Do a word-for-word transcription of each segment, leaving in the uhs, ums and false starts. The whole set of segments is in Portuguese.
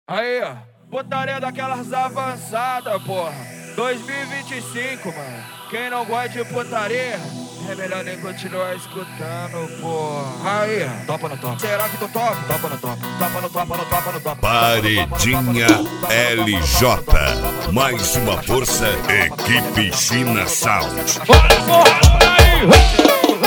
Aí, ó, putaria daquelas avançadas, porra. dois mil e vinte e cinco, mano. Quem não gosta de putaria, é melhor nem continuar escutando, porra. Aí, ó, topa no topa. Será que tu topa? Topa no topa. Topa no topa, no topa, no topa. Paredinha L J. Mais uma força, equipe China Sound. Bora, porra, aí!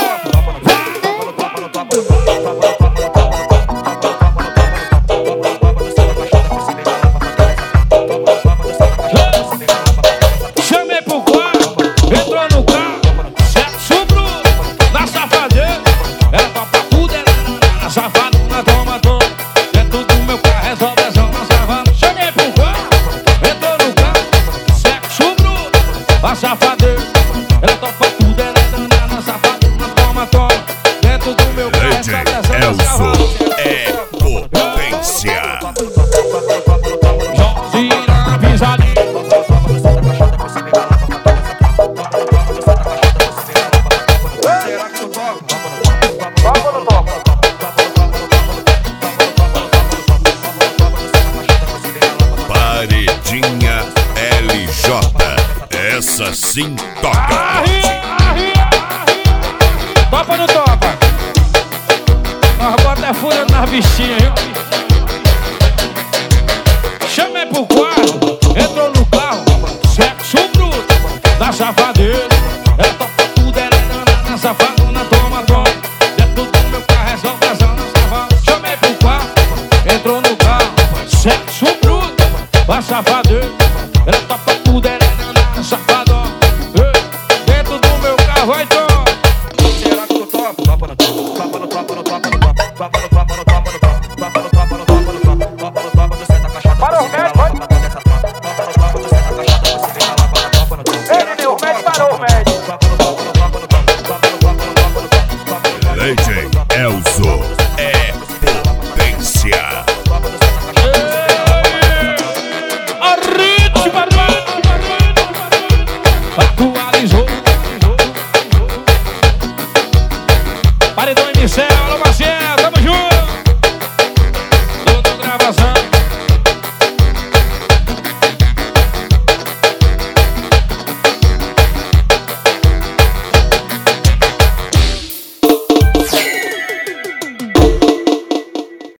Safadeiro, ela topa tudo, ela é danada, safadona, toma, toma. Dentro do meu carro, essa Elzo é potência. Joãozinho, pisadinha. Será que tu topa? Topa ou não topa? Paredinha L J. Essa sim toca. Arria, arria, arria. Topa ou não topa? Nós bota é fura nas bichinhas, viu? Chamei pro quarto, entrou no carro, sexo bruto da safadeza. Ela topa tudo, ela é danada, safadona, toma, toma. Dentro do meu carro é só pressão na safada. Chamei pro quarto, entrou no carro, sexo bruto da safadeza. Ela topa tudo, ela é danada, safadona. Dentro do meu carro vai topa. Será que tu topa? Topa no topa. Topa no topa, no topa, no topa. Topa no topa, no topa, no topa. Topa no topa, no topa, no topa. Topa no topa, tu senta a caixada. Parou, médico, vai. Topa no topa, tu senta a caixada. Você vem lá pra topa no topa. Ei, Nil, o médico parou, médico. Topa no topa, no topa, no topa. Topa no topa, no topa, no topa. Legend Elzo é potência. A ritmo, atualizou. Paredão inicial.